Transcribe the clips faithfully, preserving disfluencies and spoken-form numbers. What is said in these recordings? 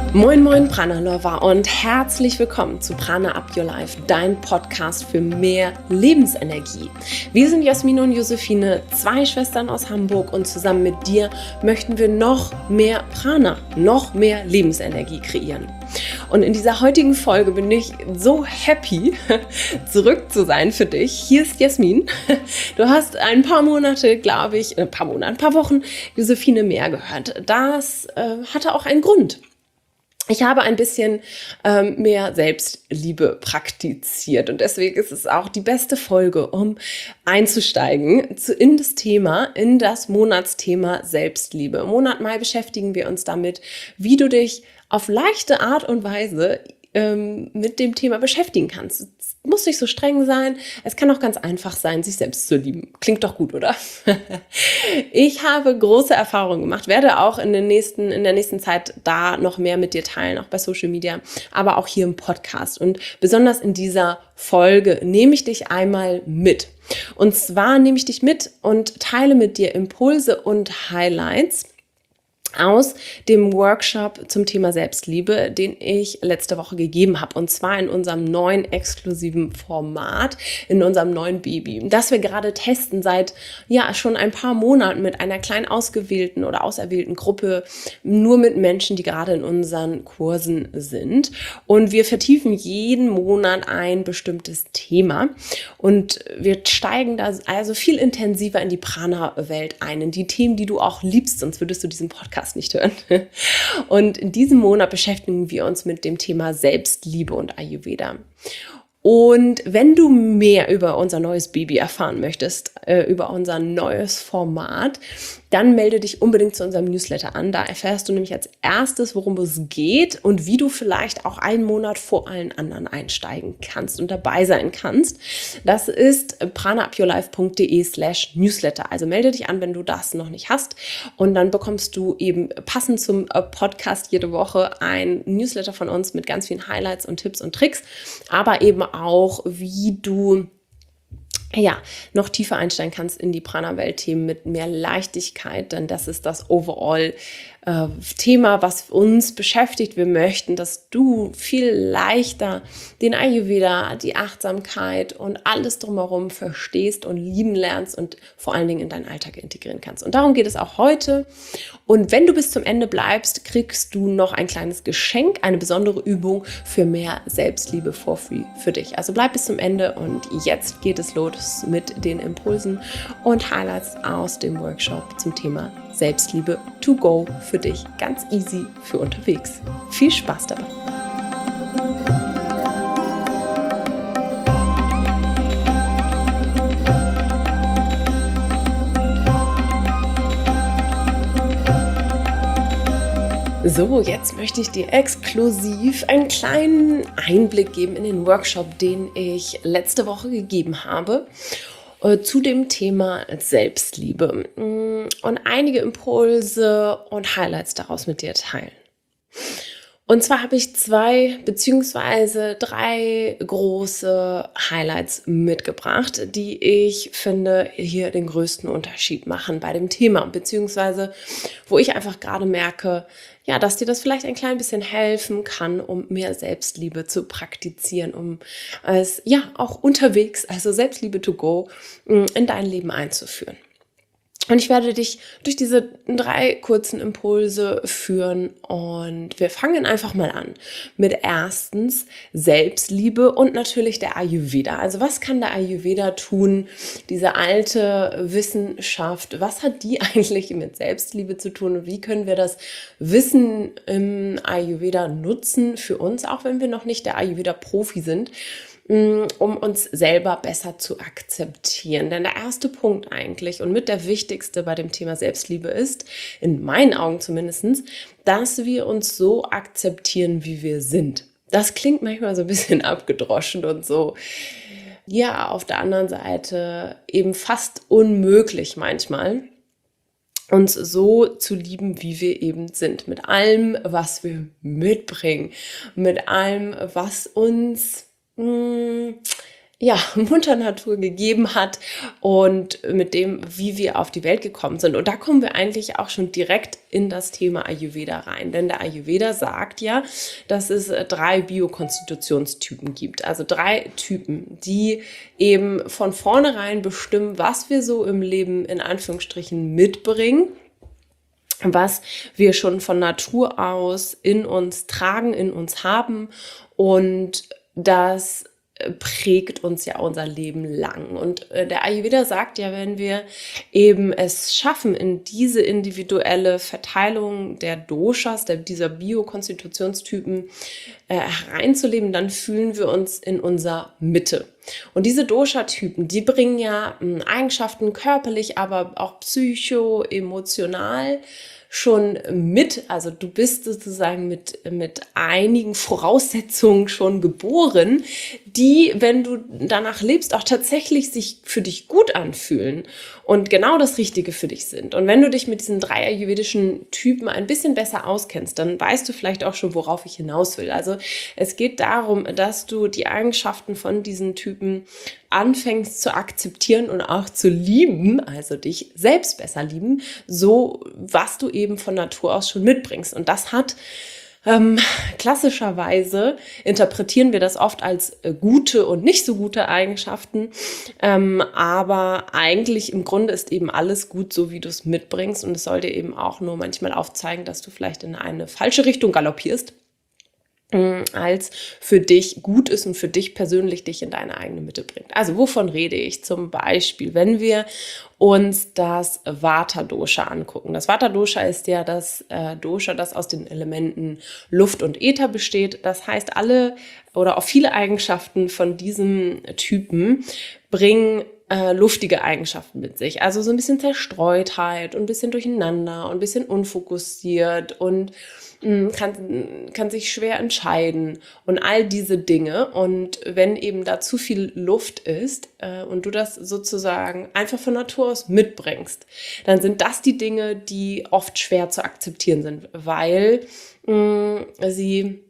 Moin Moin Prana Lover und herzlich willkommen zu Prana Up Your Life, dein Podcast für mehr Lebensenergie. Wir sind Jasmin und Josephine, zwei Schwestern aus Hamburg, und zusammen mit dir möchten wir noch mehr Prana, noch mehr Lebensenergie kreieren. Und in dieser heutigen Folge bin ich so happy, zurück zu sein für dich. Hier ist Jasmin. Du hast ein paar Monate, glaube ich, ein paar Monate, ein paar Wochen Josephine mehr gehört. Das äh, hatte auch einen Grund. Ich habe ein bisschen ähm, mehr Selbstliebe praktiziert und deswegen ist es auch die beste Folge, um einzusteigen zu, in das Thema, in das Monatsthema Selbstliebe. Im Monat Mai beschäftigen wir uns damit, wie du dich auf leichte Art und Weise ähm, mit dem Thema beschäftigen kannst. Es muss nicht so streng sein, es kann auch ganz einfach sein, sich selbst zu lieben. Klingt doch gut, oder? Ich habe große Erfahrungen gemacht, werde auch in, den nächsten, in der nächsten Zeit da noch mehr mit dir teilen, auch bei Social Media, aber auch hier im Podcast. Und besonders in dieser Folge nehme ich dich einmal mit. Und zwar nehme ich dich mit und teile mit dir Impulse und Highlights aus dem Workshop zum Thema Selbstliebe, den ich letzte Woche gegeben habe, und zwar in unserem neuen exklusiven Format, in unserem neuen Baby, das wir gerade testen seit ja schon ein paar Monaten mit einer kleinen ausgewählten oder auserwählten Gruppe, nur mit Menschen, die gerade in unseren Kursen sind, und wir vertiefen jeden Monat ein bestimmtes Thema und wir steigen da also viel intensiver in die Prana-Welt ein, in die Themen, die du auch liebst, sonst würdest du diesen Podcast nicht hören. Und in diesem Monat beschäftigen wir uns mit dem Thema Selbstliebe und Ayurveda. Und wenn du mehr über unser neues Baby erfahren möchtest, äh, über unser neues Format, dann melde dich unbedingt zu unserem Newsletter an. Da erfährst du nämlich als erstes, worum es geht und wie du vielleicht auch einen Monat vor allen anderen einsteigen kannst und dabei sein kannst. Das ist pranaupyourlife.de slash Newsletter. Also melde dich an, wenn du das noch nicht hast. Und dann bekommst du eben passend zum Podcast jede Woche ein Newsletter von uns mit ganz vielen Highlights und Tipps und Tricks, aber eben auch, wie du ja, noch tiefer einsteigen kannst in die Prana-Welt-Themen mit mehr Leichtigkeit, denn das ist das overall äh, Thema, was uns beschäftigt. Wir möchten, dass du viel leichter den Ayurveda, die Achtsamkeit und alles drumherum verstehst und lieben lernst und vor allen Dingen in deinen Alltag integrieren kannst. Und darum geht es auch heute. Und wenn du bis zum Ende bleibst, kriegst du noch ein kleines Geschenk, eine besondere Übung für mehr Selbstliebe for free für dich. Also bleib bis zum Ende und jetzt geht es los mit den Impulsen und Highlights aus dem Workshop zum Thema Selbstliebe to go für dich. Ganz easy für unterwegs. Viel Spaß dabei! So, jetzt möchte ich dir exklusiv einen kleinen Einblick geben in den Workshop, den ich letzte Woche gegeben habe, äh, zu dem Thema Selbstliebe, und einige Impulse und Highlights daraus mit dir teilen. Und zwar habe ich zwei beziehungsweise drei große Highlights mitgebracht, die ich finde hier den größten Unterschied machen bei dem Thema, beziehungsweise wo ich einfach gerade merke, ja, dass dir das vielleicht ein klein bisschen helfen kann, um mehr Selbstliebe zu praktizieren, um es ja auch unterwegs, also Selbstliebe to go, in dein Leben einzuführen. Und ich werde dich durch diese drei kurzen Impulse führen und wir fangen einfach mal an mit erstens Selbstliebe und natürlich der Ayurveda. Also was kann der Ayurveda tun, diese alte Wissenschaft, was hat die eigentlich mit Selbstliebe zu tun und wie können wir das Wissen im Ayurveda nutzen für uns, auch wenn wir noch nicht der Ayurveda-Profi sind, um uns selber besser zu akzeptieren. Denn der erste Punkt eigentlich und mit der wichtigste bei dem Thema Selbstliebe ist, in meinen Augen zumindest, dass wir uns so akzeptieren, wie wir sind. Das klingt manchmal so ein bisschen abgedroschen und so, ja, auf der anderen Seite eben fast unmöglich manchmal, uns so zu lieben, wie wir eben sind. Mit allem, was wir mitbringen. Mit allem, was uns ja, Mutter Natur gegeben hat und mit dem, wie wir auf die Welt gekommen sind. Und da kommen wir eigentlich auch schon direkt in das Thema Ayurveda rein. Denn der Ayurveda sagt ja, dass es drei Biokonstitutionstypen gibt. Also drei Typen, die eben von vornherein bestimmen, was wir so im Leben in Anführungsstrichen mitbringen, was wir schon von Natur aus in uns tragen, in uns haben, und das prägt uns ja unser Leben lang. Und der Ayurveda sagt ja, wenn wir eben es schaffen, in diese individuelle Verteilung der Doshas, der, dieser Biokonstitutionstypen äh, hereinzuleben, dann fühlen wir uns in unserer Mitte. Und diese Dosha-Typen, die bringen ja mh, Eigenschaften körperlich, aber auch psycho, emotional schon mit, also du bist sozusagen mit, mit einigen Voraussetzungen schon geboren, die, wenn du danach lebst, auch tatsächlich sich für dich gut anfühlen und genau das Richtige für dich sind. Und wenn du dich mit diesen drei ayurvedischen Typen ein bisschen besser auskennst, dann weißt du vielleicht auch schon, worauf ich hinaus will. Also es geht darum, dass du die Eigenschaften von diesen Typen anfängst zu akzeptieren und auch zu lieben, also dich selbst besser lieben, so was du eben von Natur aus schon mitbringst. Und das hat ähm, klassischerweise, interpretieren wir das oft als äh, gute und nicht so gute Eigenschaften, ähm, aber eigentlich im Grunde ist eben alles gut, so wie du es mitbringst, und es soll dir eben auch nur manchmal aufzeigen, dass du vielleicht in eine falsche Richtung galoppierst, als für dich gut ist und für dich persönlich dich in deine eigene Mitte bringt. Also wovon rede ich? Zum Beispiel, wenn wir uns das Vata-Dosha angucken. Das Vata-Dosha ist ja das äh, Dosha, das aus den Elementen Luft und Äther besteht. Das heißt, alle oder auch viele Eigenschaften von diesem Typen bringen äh, luftige Eigenschaften mit sich. Also so ein bisschen Zerstreutheit und ein bisschen durcheinander und ein bisschen unfokussiert und Kann, kann sich schwer entscheiden und all diese Dinge. Und wenn eben da zu viel Luft ist äh, und du das sozusagen einfach von Natur aus mitbringst, dann sind das die Dinge, die oft schwer zu akzeptieren sind, weil mh, sie...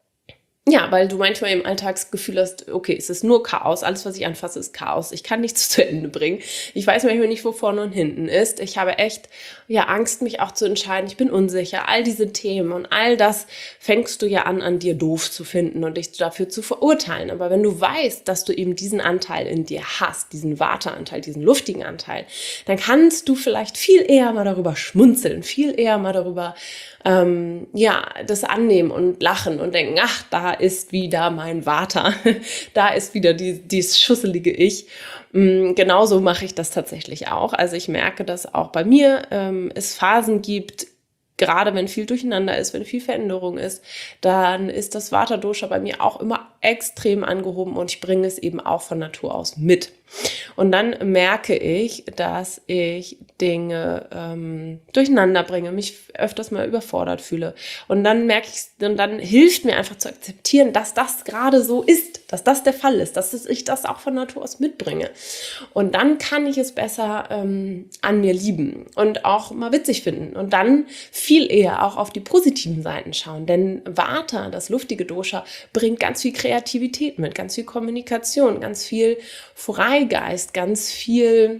Ja, weil du manchmal im Alltag das Gefühl hast, okay, es ist nur Chaos, alles, was ich anfasse, ist Chaos. Ich kann nichts zu Ende bringen. Ich weiß manchmal nicht, wo vorne und hinten ist. Ich habe echt ja Angst, mich auch zu entscheiden. Ich bin unsicher. All diese Themen und all das fängst du ja an, an dir doof zu finden und dich dafür zu verurteilen. Aber wenn du weißt, dass du eben diesen Anteil in dir hast, diesen Vata-Anteil, diesen luftigen Anteil, dann kannst du vielleicht viel eher mal darüber schmunzeln, viel eher mal darüber Ähm, ja, das annehmen und lachen und denken, ach, da ist wieder mein Vata, da ist wieder die, dieses schusselige Ich. Ähm, genauso mache ich das tatsächlich auch. Also ich merke, dass auch bei mir ähm, es Phasen gibt, gerade wenn viel Durcheinander ist, wenn viel Veränderung ist, dann ist das Vata-Dosha bei mir auch immer extrem angehoben und ich bringe es eben auch von Natur aus mit. Und dann merke ich, dass ich Dinge ähm, durcheinander bringe, mich öfters mal überfordert fühle. Und dann merke ich, und dann hilft mir einfach zu akzeptieren, dass das gerade so ist, dass das der Fall ist, dass ich das auch von Natur aus mitbringe. Und dann kann ich es besser ähm, an mir lieben und auch mal witzig finden. Und dann viel eher auch auf die positiven Seiten schauen. Denn Vata, das luftige Dosha, bringt ganz viel Kreativität mit, ganz viel Kommunikation, ganz viel Freigeist, ganz viel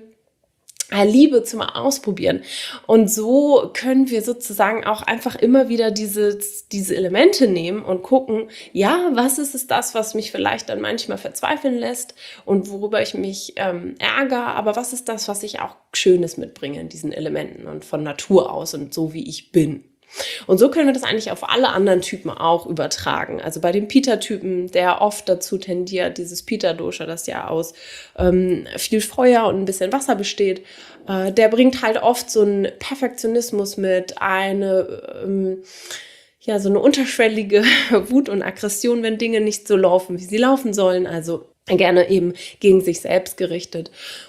Liebe zum Ausprobieren. Und so können wir sozusagen auch einfach immer wieder diese, diese Elemente nehmen und gucken, ja, was ist es das, was mich vielleicht dann manchmal verzweifeln lässt und worüber ich mich ähm, ärgere, aber was ist das, was ich auch Schönes mitbringe in diesen Elementen und von Natur aus und so, wie ich bin. Und so können wir das eigentlich auf alle anderen Typen auch übertragen. Also bei dem Pitta-Typen, der oft dazu tendiert, dieses Pitta-Dosha, das ja aus ähm, viel Feuer und ein bisschen Wasser besteht, äh, der bringt halt oft so einen Perfektionismus mit, eine, ähm, ja, so eine unterschwellige Wut und Aggression, wenn Dinge nicht so laufen, wie sie laufen sollen. Also gerne eben gegen sich selbst gerichtet.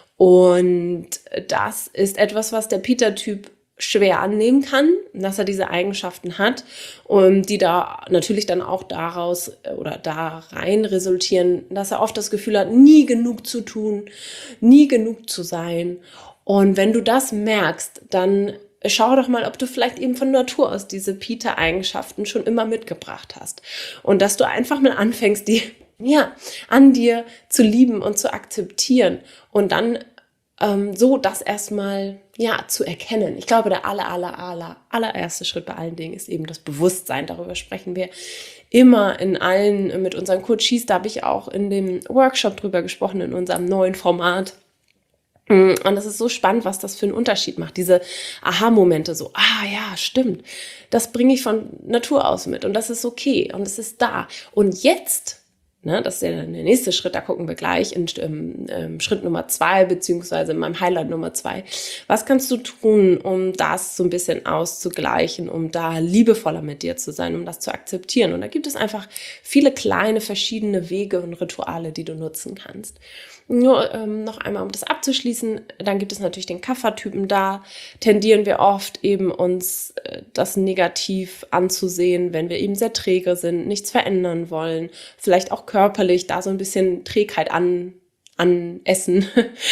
Und das ist etwas, was der Pitta-Typ schwer annehmen kann, dass er diese Eigenschaften hat und die da natürlich dann auch daraus oder da rein resultieren, dass er oft das Gefühl hat, nie genug zu tun, nie genug zu sein. Und wenn du das merkst, dann schau doch mal, ob du vielleicht eben von Natur aus diese Pitta-Eigenschaften schon immer mitgebracht hast und dass du einfach mal anfängst, die ja, an dir zu lieben und zu akzeptieren und dann ähm, so das erstmal ja zu erkennen. Ich glaube, der aller, aller, aller, allererste Schritt bei allen Dingen ist eben das Bewusstsein. Darüber sprechen wir immer in allen, mit unseren Coaches. Da habe ich auch in dem Workshop drüber gesprochen, in unserem neuen Format. Und das ist so spannend, was das für einen Unterschied macht. Diese Aha-Momente, so, ah ja, stimmt, das bringe ich von Natur aus mit und das ist okay und es ist da. Und jetzt, ne, das ist ja der nächste Schritt, da gucken wir gleich in ähm, ähm, Schritt Nummer zwei, beziehungsweise in meinem Highlight Nummer zwei. Was kannst du tun, um das so ein bisschen auszugleichen, um da liebevoller mit dir zu sein, um das zu akzeptieren? Und da gibt es einfach viele kleine, verschiedene Wege und Rituale, die du nutzen kannst. Nur ähm, noch einmal, um das abzuschließen, dann gibt es natürlich den Kaffertypen. Da tendieren wir oft eben uns äh, das negativ anzusehen, wenn wir eben sehr träge sind, nichts verändern wollen, vielleicht auch körperlich da so ein bisschen Trägheit an, an Essen.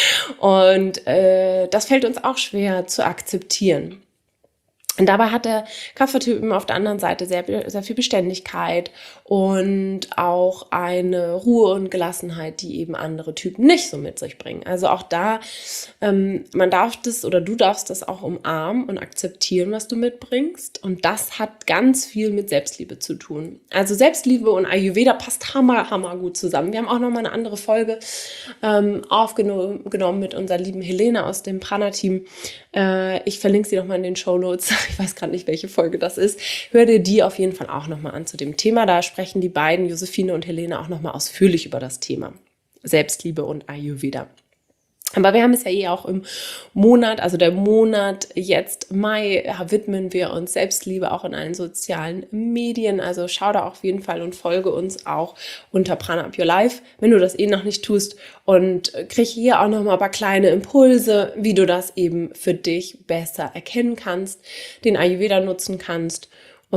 Und äh, das fällt uns auch schwer zu akzeptieren. Und dabei hat der Kaffertypen auf der anderen Seite sehr, sehr viel Beständigkeit und auch eine Ruhe und Gelassenheit, die eben andere Typen nicht so mit sich bringen. Also auch da, ähm, man darf das oder du darfst das auch umarmen und akzeptieren, was du mitbringst. Und das hat ganz viel mit Selbstliebe zu tun. Also Selbstliebe und Ayurveda passt hammer, hammer gut zusammen. Wir haben auch nochmal eine andere Folge ähm, aufgenommen mit unserer lieben Helene aus dem Prana-Team. Äh, ich verlinke sie nochmal in den Shownotes. Ich weiß gerade nicht, welche Folge das ist. Hör dir die auf jeden Fall auch nochmal an zu dem Thema. Da sprechen die beiden, Josephine und Helene, auch nochmal ausführlich über das Thema Selbstliebe und Ayurveda. Aber wir haben es ja eh auch im Monat, also der Monat jetzt Mai, widmen wir uns Selbstliebe auch in allen sozialen Medien. Also schau da auf jeden Fall und folge uns auch unter Prana Up Your Life, wenn du das eh noch nicht tust. Und krieg hier auch nochmal ein paar kleine Impulse, wie du das eben für dich besser erkennen kannst, den Ayurveda nutzen kannst,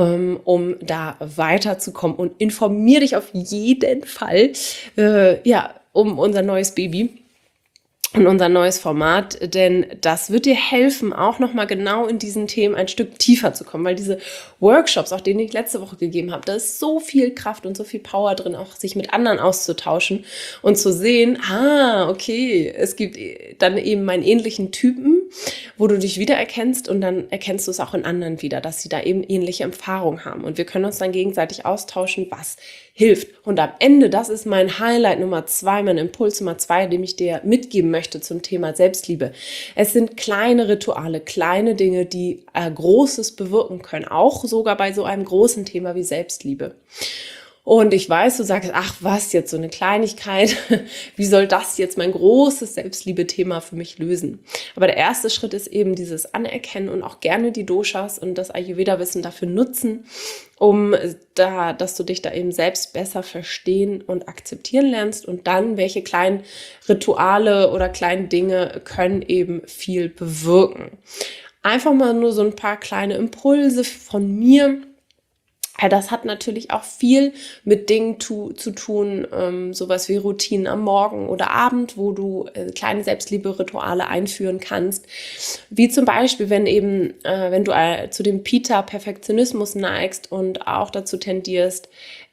um da weiterzukommen. Und informier dich auf jeden Fall äh, ja, um unser neues Baby und unser neues Format, denn das wird dir helfen, auch nochmal genau in diesen Themen ein Stück tiefer zu kommen, weil diese Workshops, auch denen ich letzte Woche gegeben habe, da ist so viel Kraft und so viel Power drin, auch sich mit anderen auszutauschen und zu sehen, ah, okay, es gibt dann eben meinen ähnlichen Typen, wo du dich wiedererkennst und dann erkennst du es auch in anderen wieder, dass sie da eben ähnliche Erfahrungen haben und wir können uns dann gegenseitig austauschen, was hilft. Und am Ende, das ist mein Highlight Nummer zwei, mein Impuls Nummer zwei, den ich dir mitgeben möchte zum Thema Selbstliebe. Es sind kleine Rituale, kleine Dinge, die äh, Großes bewirken können, auch sogar bei so einem großen Thema wie Selbstliebe. Und ich weiß, du sagst, ach was, jetzt so eine Kleinigkeit, wie soll das jetzt mein großes Selbstliebe-Thema für mich lösen? Aber der erste Schritt ist eben dieses Anerkennen und auch gerne die Doshas und das Ayurveda-Wissen dafür nutzen, um da, dass du dich da eben selbst besser verstehen und akzeptieren lernst und dann, welche kleinen Rituale oder kleinen Dinge können eben viel bewirken. Einfach mal nur so ein paar kleine Impulse von mir. Ja, das hat natürlich auch viel mit Dingen zu, zu tun, ähm, sowas wie Routinen am Morgen oder Abend, wo du äh, kleine Selbstliebe-Rituale einführen kannst. Wie zum Beispiel, wenn eben, äh, wenn du äh, zu dem Pitta-Perfektionismus neigst und auch dazu tendierst,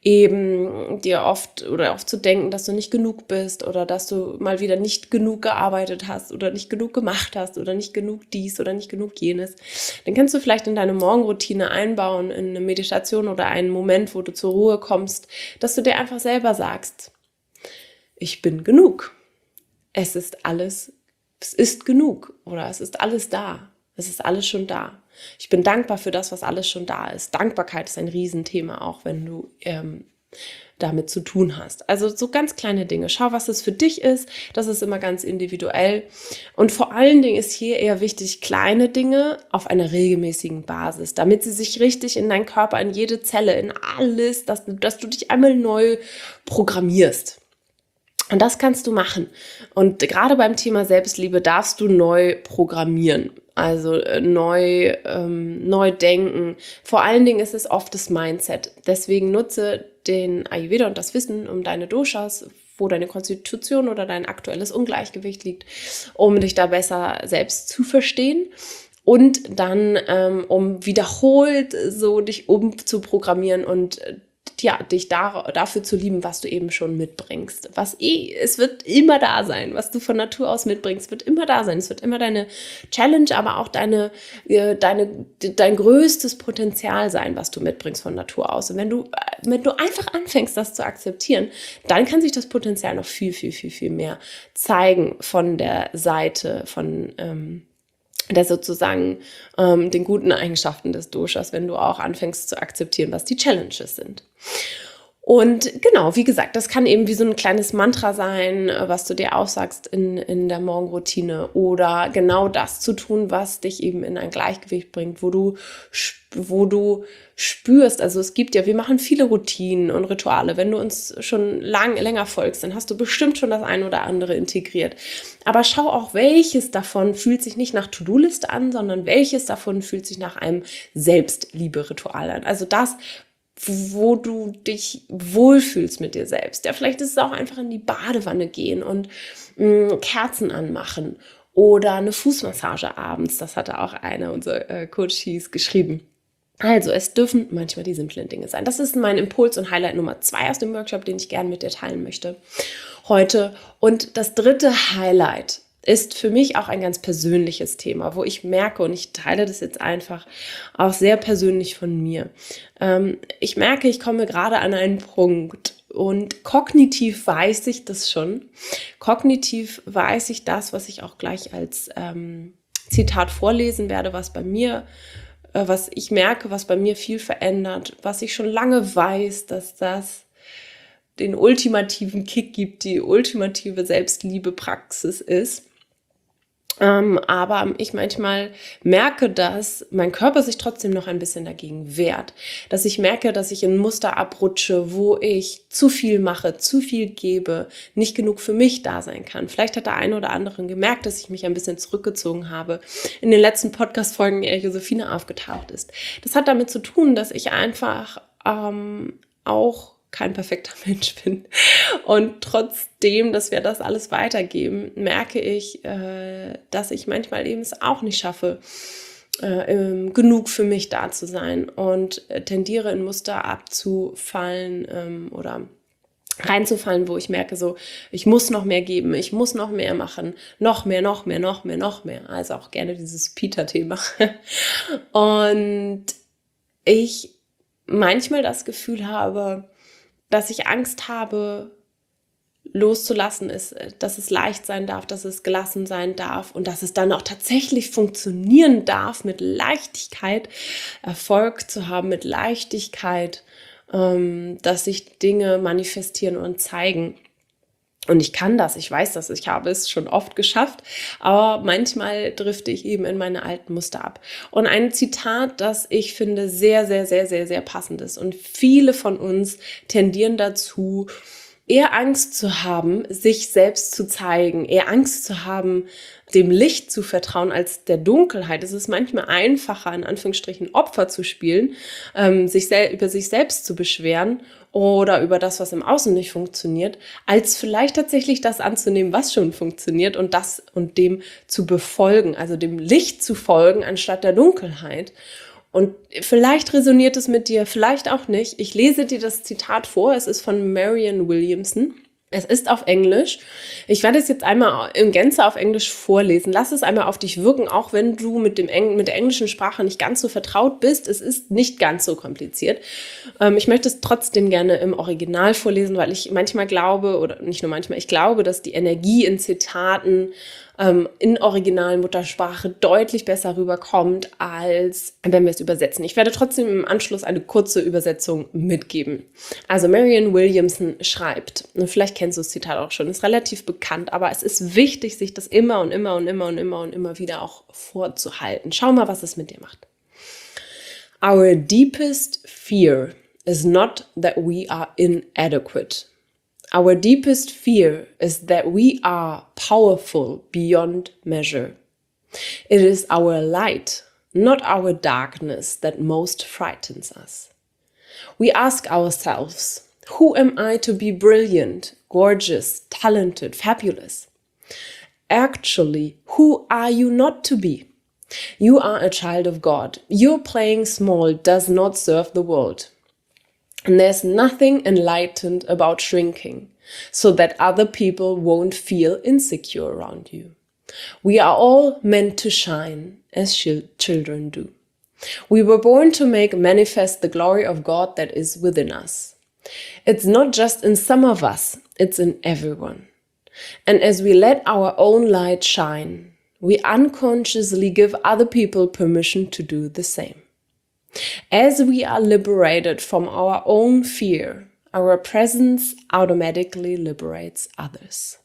eben dir oft oder oft zu denken, dass du nicht genug bist oder dass du mal wieder nicht genug gearbeitet hast oder nicht genug gemacht hast oder nicht genug dies oder nicht genug jenes, dann kannst du vielleicht in deine Morgenroutine einbauen, in eine Meditation oder einen Moment, wo du zur Ruhe kommst, dass du dir einfach selber sagst, ich bin genug. Es ist alles, es ist genug oder es ist alles da. Es ist alles schon da. Ich bin dankbar für das, was alles schon da ist. Dankbarkeit ist ein Riesenthema, auch wenn du ähm, damit zu tun hast. Also so ganz kleine Dinge. Schau, was es für dich ist. Das ist immer ganz individuell. Und vor allen Dingen ist hier eher wichtig, kleine Dinge auf einer regelmäßigen Basis, damit sie sich richtig in deinen Körper, in jede Zelle, in alles, dass, dass du dich einmal neu programmierst. Und das kannst du machen. Und gerade beim Thema Selbstliebe darfst du neu programmieren. Also äh, neu, ähm, neu denken. Vor allen Dingen ist es oft das Mindset. Deswegen nutze den Ayurveda und das Wissen um deine Doshas, wo deine Konstitution oder dein aktuelles Ungleichgewicht liegt, um dich da besser selbst zu verstehen. Und dann, ähm, um wiederholt so dich umzuprogrammieren und ja, dich da, dafür zu lieben, was du eben schon mitbringst. Was eh, es wird immer da sein, was du von Natur aus mitbringst, wird immer da sein. Es wird immer deine Challenge, aber auch deine, äh, deine, dein größtes Potenzial sein, was du mitbringst von Natur aus. Und wenn du, wenn du einfach anfängst, das zu akzeptieren, dann kann sich das Potenzial noch viel, viel, viel, viel mehr zeigen von der Seite von ähm, der sozusagen ähm, den guten Eigenschaften des Doshas, wenn du auch anfängst zu akzeptieren, was die Challenges sind. Und genau, wie gesagt, das kann eben wie so ein kleines Mantra sein, was du dir aussagst in, in der Morgenroutine, oder genau das zu tun, was dich eben in ein Gleichgewicht bringt, wo du, wo du spürst, also es gibt ja, wir machen viele Routinen und Rituale. Wenn du uns schon lang, länger folgst, dann hast du bestimmt schon das eine oder andere integriert. Aber schau auch, welches davon fühlt sich nicht nach To-Do-Liste an, sondern welches davon fühlt sich nach einem Selbstliebe-Ritual an. Also das, wo du dich wohlfühlst mit dir selbst. Ja, vielleicht ist es auch einfach in die Badewanne gehen und mh, Kerzen anmachen oder eine Fußmassage abends. Das hatte auch einer unserer äh, Coaches geschrieben. Also, es dürfen manchmal die simplen Dinge sein. Das ist mein Impuls und Highlight Nummer zwei aus dem Workshop, den ich gerne mit dir teilen möchte heute. Und das dritte Highlight ist für mich auch ein ganz persönliches Thema, wo ich merke, und ich teile das jetzt einfach auch sehr persönlich von mir. Ähm, ich merke, ich komme gerade an einen Punkt und kognitiv weiß ich das schon. Kognitiv weiß ich das, was ich auch gleich als ähm, Zitat vorlesen werde, was bei mir, äh, was ich merke, was bei mir viel verändert, was ich schon lange weiß, dass das den ultimativen Kick gibt, die ultimative Selbstliebepraxis ist. Ähm, aber ich manchmal merke, dass mein Körper sich trotzdem noch ein bisschen dagegen wehrt. Dass ich merke, dass ich in Muster abrutsche, wo ich zu viel mache, zu viel gebe, nicht genug für mich da sein kann. Vielleicht hat der eine oder andere gemerkt, dass ich mich ein bisschen zurückgezogen habe. In den letzten Podcast-Folgen eher Josephine aufgetaucht ist. Das hat damit zu tun, dass ich einfach ähm, auch kein perfekter Mensch bin. Und trotzdem, dass wir das alles weitergeben, merke ich, äh, dass ich manchmal eben es auch nicht schaffe, äh, ähm, genug für mich da zu sein und äh, tendiere in Muster abzufallen ähm, oder reinzufallen, wo ich merke, so, ich muss noch mehr geben, ich muss noch mehr machen, noch mehr, noch mehr, noch mehr, noch mehr. Also auch gerne dieses Peter-Thema. Und ich manchmal das Gefühl habe, dass ich Angst habe, loszulassen ist, dass es leicht sein darf, dass es gelassen sein darf und dass es dann auch tatsächlich funktionieren darf, mit Leichtigkeit Erfolg zu haben, mit Leichtigkeit, ähm, dass sich Dinge manifestieren und zeigen. Und ich kann das, ich weiß das, ich habe es schon oft geschafft, aber manchmal drifte ich eben in meine alten Muster ab. Und ein Zitat, das ich finde sehr, sehr, sehr, sehr, sehr passend ist. Und viele von uns tendieren dazu, eher Angst zu haben, sich selbst zu zeigen, eher Angst zu haben, dem Licht zu vertrauen als der Dunkelheit. Es ist manchmal einfacher, in Anführungsstrichen Opfer zu spielen, ähm, sich sel- über sich selbst zu beschweren oder über das, was im Außen nicht funktioniert, als vielleicht tatsächlich das anzunehmen, was schon funktioniert und das und dem zu befolgen, also dem Licht zu folgen, anstatt der Dunkelheit. Und vielleicht resoniert es mit dir, vielleicht auch nicht. Ich lese dir das Zitat vor. Es ist von Marianne Williamson. Es ist auf Englisch. Ich werde es jetzt einmal in Gänze auf Englisch vorlesen. Lass es einmal auf dich wirken, auch wenn du mit, dem Eng- mit der englischen Sprache nicht ganz so vertraut bist. Es ist nicht ganz so kompliziert. Ähm, ich möchte es trotzdem gerne im Original vorlesen, weil ich manchmal glaube, oder nicht nur manchmal, ich glaube, dass die Energie in Zitaten ähm, in originalen Muttersprache deutlich besser rüberkommt, als wenn wir es übersetzen. Ich werde trotzdem im Anschluss eine kurze Übersetzung mitgeben. Also Marianne Williamson schreibt, und vielleicht kennst du das Zitat auch schon, ist relativ bekannt, aber es ist wichtig, sich das immer und immer und immer und immer und immer wieder auch vorzuhalten. Schau mal, was es mit dir macht. Our deepest fear is not that we are inadequate. Our deepest fear is that we are powerful beyond measure. It is our light, not our darkness, that most frightens us. We ask ourselves, who am I to be brilliant, gorgeous, talented, fabulous? Actually, who are you not to be? You are a child of God. Your playing small does not serve the world. And there's nothing enlightened about shrinking, so that other people won't feel insecure around you. We are all meant to shine as children do. We were born to make manifest the glory of God that is within us. It's not just in some of us, it's in everyone. And as we let our own light shine, we unconsciously give other people permission to do the same. As we are liberated from our own fear, our presence automatically liberates others.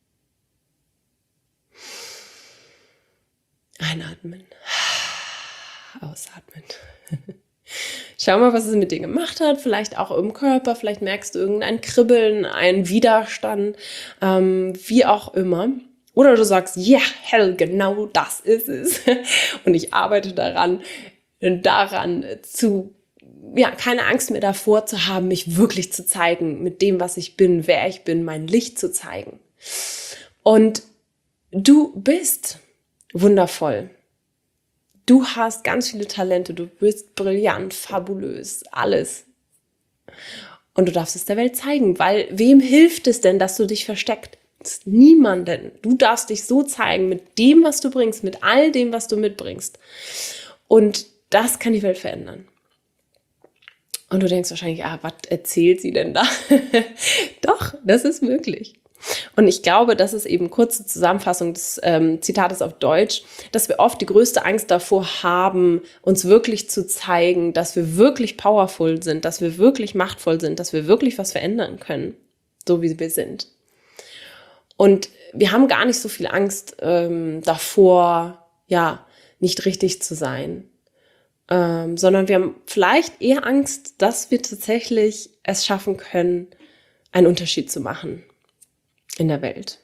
Einatmen. Ausatmen. Schau mal, was es mit dir gemacht hat, vielleicht auch im Körper, vielleicht merkst du irgendein Kribbeln, einen Widerstand, ähm, wie auch immer. Oder du sagst, ja, yeah, hell, genau das ist es. Und ich arbeite daran, daran zu, ja, keine Angst mehr davor zu haben, mich wirklich zu zeigen, mit dem, was ich bin, wer ich bin, mein Licht zu zeigen. Und du bist wundervoll. Du hast ganz viele Talente, du bist brillant, fabulös, alles. Und du darfst es der Welt zeigen, weil wem hilft es denn, dass du dich versteckst? Niemanden. Du darfst dich so zeigen mit dem, was du bringst, mit all dem, was du mitbringst. Und das kann die Welt verändern. Und du denkst wahrscheinlich, ah, was erzählt sie denn da? Doch, das ist möglich. Und ich glaube, das ist eben kurze Zusammenfassung des ähm, Zitates auf Deutsch, dass wir oft die größte Angst davor haben, uns wirklich zu zeigen, dass wir wirklich powerful sind, dass wir wirklich machtvoll sind, dass wir wirklich was verändern können, so wie wir sind. Und wir haben gar nicht so viel Angst ähm, davor, ja, nicht richtig zu sein, ähm, sondern wir haben vielleicht eher Angst, dass wir tatsächlich es schaffen können, einen Unterschied zu machen in der Welt.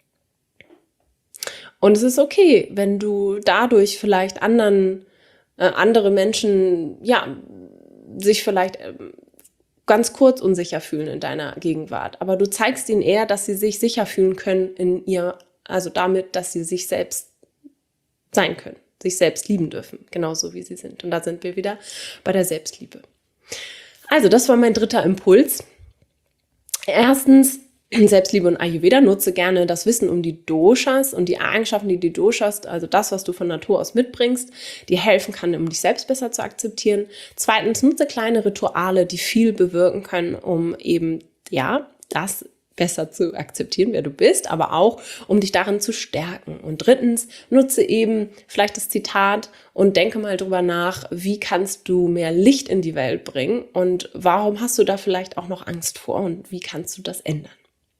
Und es ist okay, wenn du dadurch vielleicht anderen, äh, andere Menschen, ja, sich vielleicht äh, ganz kurz unsicher fühlen in deiner Gegenwart. Aber du zeigst ihnen eher, dass sie sich sicher fühlen können in ihr, also damit, dass sie sich selbst sein können, sich selbst lieben dürfen, genauso wie sie sind. Und da sind wir wieder bei der Selbstliebe. Also, das war mein dritter Impuls. Erstens, Selbstliebe und Ayurveda, nutze gerne das Wissen um die Doshas und die Eigenschaften, die die Doshas, also das, was du von Natur aus mitbringst, dir helfen kann, um dich selbst besser zu akzeptieren. Zweitens, nutze kleine Rituale, die viel bewirken können, um eben, ja, das besser zu akzeptieren, wer du bist, aber auch, um dich darin zu stärken. Und drittens, nutze eben vielleicht das Zitat und denke mal drüber nach, wie kannst du mehr Licht in die Welt bringen und warum hast du da vielleicht auch noch Angst vor und wie kannst du das ändern?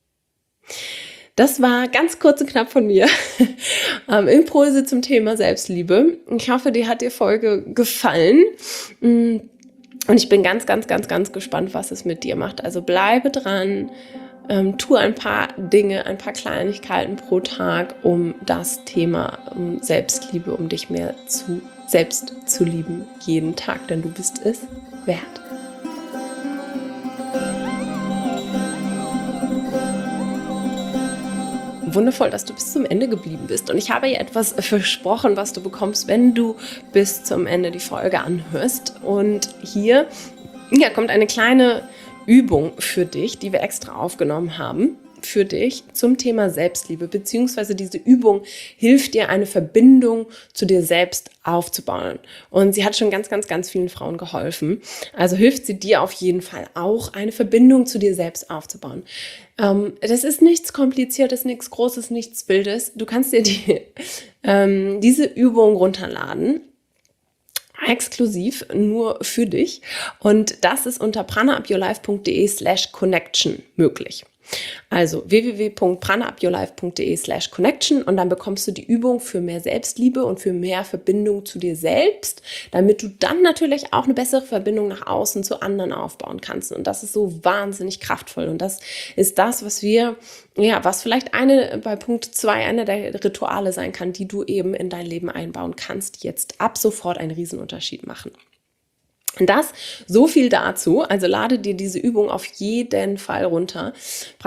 Das war ganz kurz und knapp von mir. ähm, Impulse zum Thema Selbstliebe. Ich hoffe, dir hat die Folge gefallen. Und ich bin ganz, ganz, ganz, ganz gespannt, was es mit dir macht. Also bleibe dran, ähm, tu ein paar Dinge, ein paar Kleinigkeiten pro Tag, um das Thema um Selbstliebe, um dich mehr zu selbst zu lieben, jeden Tag, denn du bist es wert. Wundervoll, dass du bis zum Ende geblieben bist. Und ich habe dir etwas versprochen, was du bekommst, wenn du bis zum Ende die Folge anhörst. Und hier ja, kommt eine kleine Übung für dich, die wir extra aufgenommen haben, für dich zum Thema Selbstliebe, beziehungsweise diese Übung hilft dir, eine Verbindung zu dir selbst aufzubauen. Und sie hat schon ganz, ganz, ganz vielen Frauen geholfen. Also hilft sie dir auf jeden Fall auch, eine Verbindung zu dir selbst aufzubauen. Ähm, das ist nichts Kompliziertes, nichts Großes, nichts Wildes. Du kannst dir die, ähm, diese Übung runterladen. Exklusiv nur für dich. Und das ist unter pranaupyourlife.de slash connection möglich. Also w w w punkt pranaupyourlife.de slash connection und dann bekommst du die Übung für mehr Selbstliebe und für mehr Verbindung zu dir selbst, damit du dann natürlich auch eine bessere Verbindung nach außen zu anderen aufbauen kannst. Und das ist so wahnsinnig kraftvoll. Und das ist das, was wir, ja, was vielleicht eine bei Punkt zwei einer der Rituale sein kann, die du eben in dein Leben einbauen kannst, die jetzt ab sofort einen Riesenunterschied machen. Das, so viel dazu, also lade dir diese Übung auf jeden Fall runter,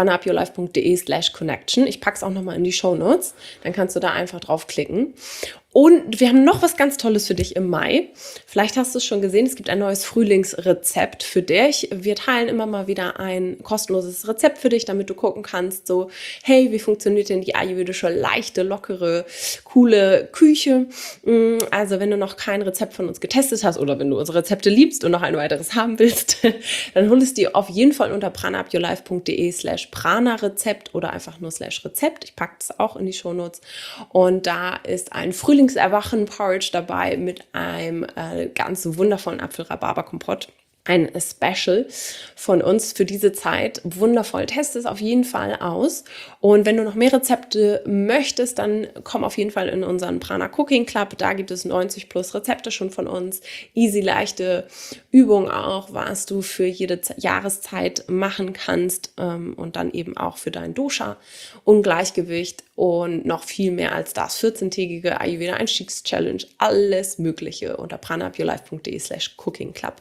pranaupyourlife.de slash connection. Ich packe es auch nochmal in die Shownotes, dann kannst du da einfach draufklicken. Und wir haben noch was ganz Tolles für dich im Mai. Vielleicht hast du es schon gesehen, es gibt ein neues Frühlingsrezept für dich. Wir teilen immer mal wieder ein kostenloses Rezept für dich, damit du gucken kannst, so, hey, wie funktioniert denn die ayurvedische, leichte, lockere, coole Küche? Also wenn du noch kein Rezept von uns getestet hast oder wenn du unsere Rezepte liebst und noch ein weiteres haben willst, dann hol es dir auf jeden Fall unter pranaupyourlife.de slash prana-Rezept oder einfach nur slash Rezept. Ich packe das auch in die Shownotes. Und da ist ein Frühlings Erwachen-Porridge dabei mit einem äh, ganz wundervollen Apfel-Rhabarber-Kompott. Ein Special von uns für diese Zeit. Wundervoll. Teste es auf jeden Fall aus. Und wenn du noch mehr Rezepte möchtest, dann komm auf jeden Fall in unseren Prana Cooking Club. Da gibt es neunzig plus Rezepte schon von uns. Easy, leichte Übungen auch, was du für jede Jahreszeit machen kannst. Ähm, und dann eben auch für dein Dosha, Ungleichgewicht und noch viel mehr als das. vierzehntägige Ayurveda Einstiegschallenge. Alles Mögliche unter pranaupyourlife.de slash cooking club.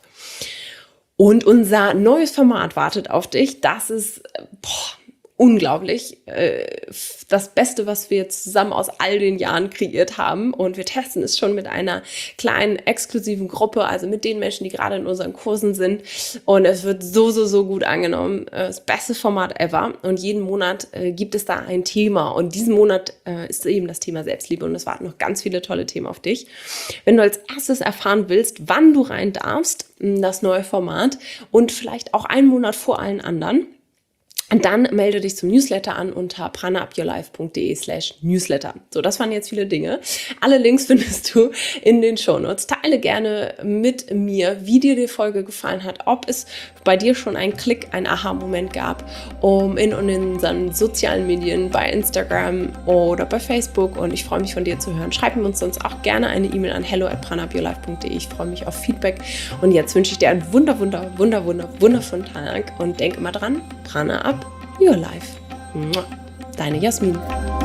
Und unser neues Format wartet auf dich. Das ist boah, unglaublich. Das Beste, was wir jetzt zusammen aus all den Jahren kreiert haben. Und wir testen es schon mit einer kleinen, exklusiven Gruppe, also mit den Menschen, die gerade in unseren Kursen sind. Und es wird so, so, so gut angenommen. Das beste Format ever. Und jeden Monat gibt es da ein Thema. Und diesen Monat ist eben das Thema Selbstliebe. Und es warten noch ganz viele tolle Themen auf dich. Wenn du als erstes erfahren willst, wann du rein darfst, das neue Format und vielleicht auch einen Monat vor allen anderen, und dann melde dich zum Newsletter an unter pranaupyourlife.de slash newsletter. So, das waren jetzt viele Dinge. Alle Links findest du in den Shownotes. Teile gerne mit mir, wie dir die Folge gefallen hat, ob es bei dir schon einen Klick, einen Aha-Moment gab, um in, in unseren sozialen Medien, bei Instagram oder bei Facebook. Und ich freue mich, von dir zu hören. Schreib mir uns sonst auch gerne eine E-Mail an hello at pranaupyourlife.de. Ich freue mich auf Feedback. Und jetzt wünsche ich dir einen wunder, wunder, wunder, wunder, wundervollen Tag und denk immer dran, Prana up your life. Deine Jasmin.